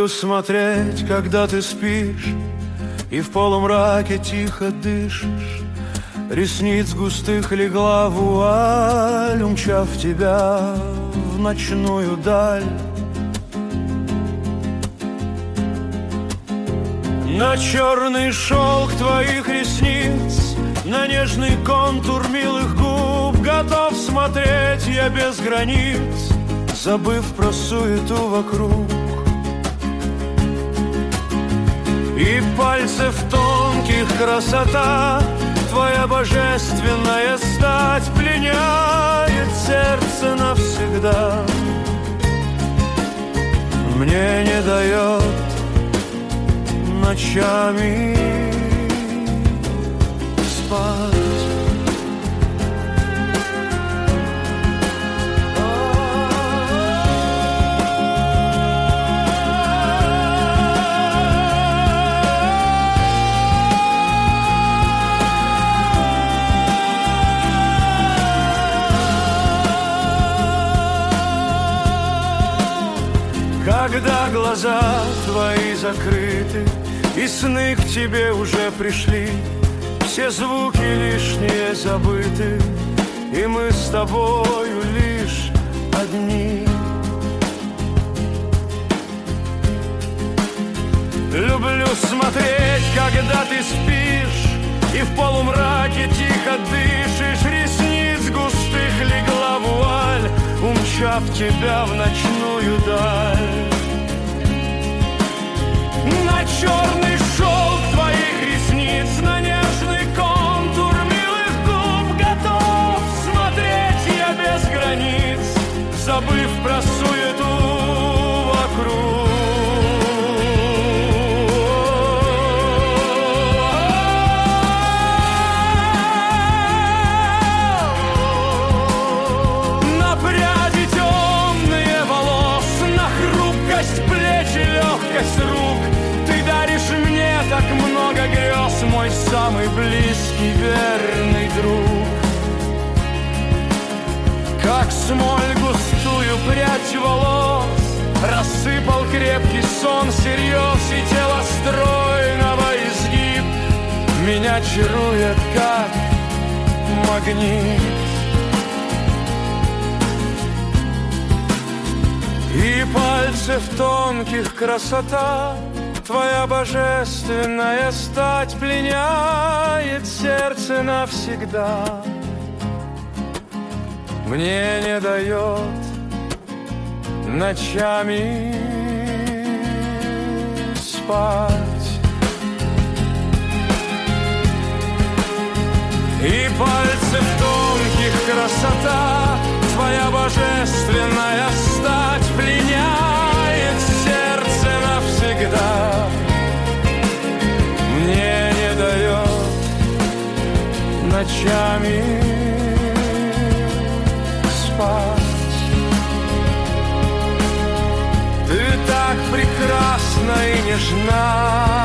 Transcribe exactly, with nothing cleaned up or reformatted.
Люблю смотреть, когда ты спишь и в полумраке тихо дышишь. Ресниц густых легла вуаль, умчав тебя в ночную даль. На черный шелк твоих ресниц, на нежный контур милых губ готов смотреть я без границ, забыв про суету вокруг. И пальцев тонких красота, твоя божественная стать пленяет сердце навсегда. Мне не дает ночами спать. Когда глаза твои закрыты и сны к тебе уже пришли, все звуки лишние забыты, и мы с тобою лишь одни. Люблю смотреть, когда ты спишь и в полумраке тихо дышишь. Ресниц густых легла вуаль, умчав тебя в ночную даль. На черный шелк твоих ресниц, на нежный контур милых губ готов смотреть я без границ, забыв про суету вокруг. На пряди темные волос, на хрупкость плеч и легкость рук мне так много грез, мой самый близкий, верный друг. Как смоль густую прядь волос рассыпал крепкий сон серьез, и тело стройного изгиб меня чарует, как магнит. И пальцев тонких красота, твоя божественная стать пленяет сердце навсегда. Мне не дает ночами спать. И пальцев тонких красота, твоя божественная стать пленяет сердце навсегда. Мне не дает ночами спать. Ты так прекрасна и нежна,